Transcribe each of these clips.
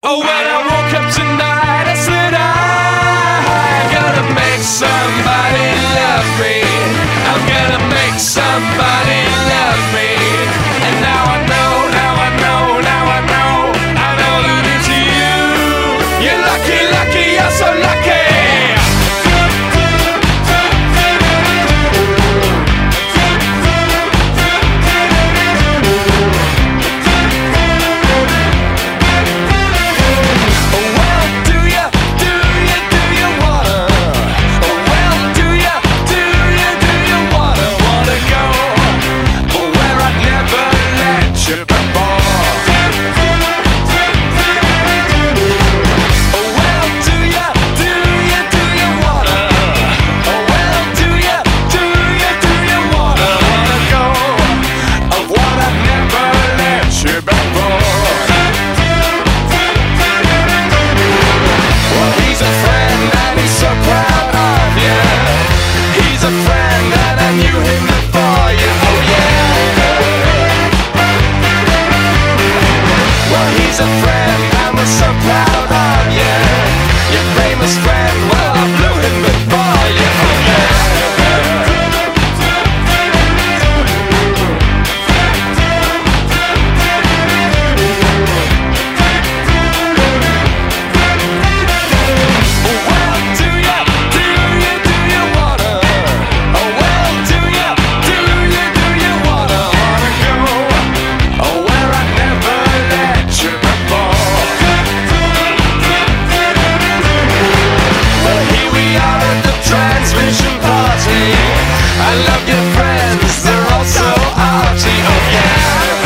Oh, when I woke up tonight, I said I gotta make somebody love me. I'm gonna make somebody love me. And now I know, now I know, now I know, I know that it's you. You're lucky, lucky, you're so lucky. He's a friend and we're so proud of you. Your famous friend, well I blew him before you. Oh yeah. Well, do you wanna? Oh well, do you wanna go? Oh, where I never let you before. Well, here we are at the transmission party. I love your friends, they're all so arty. Oh yeah.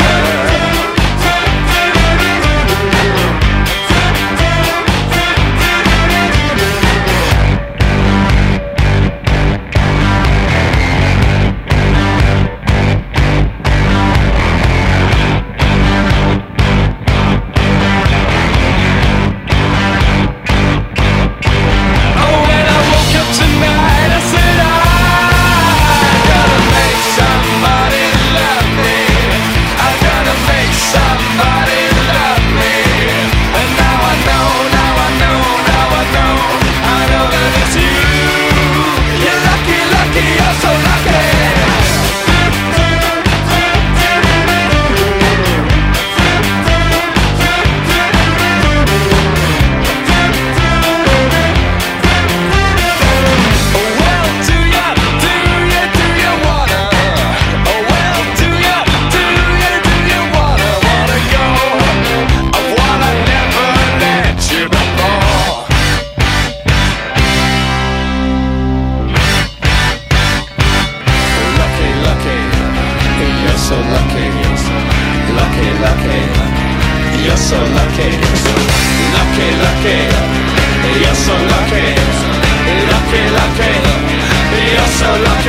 So lucky, lucky, lucky, you're so lucky, lucky, lucky, you're so lucky, lucky, lucky, you're so lucky.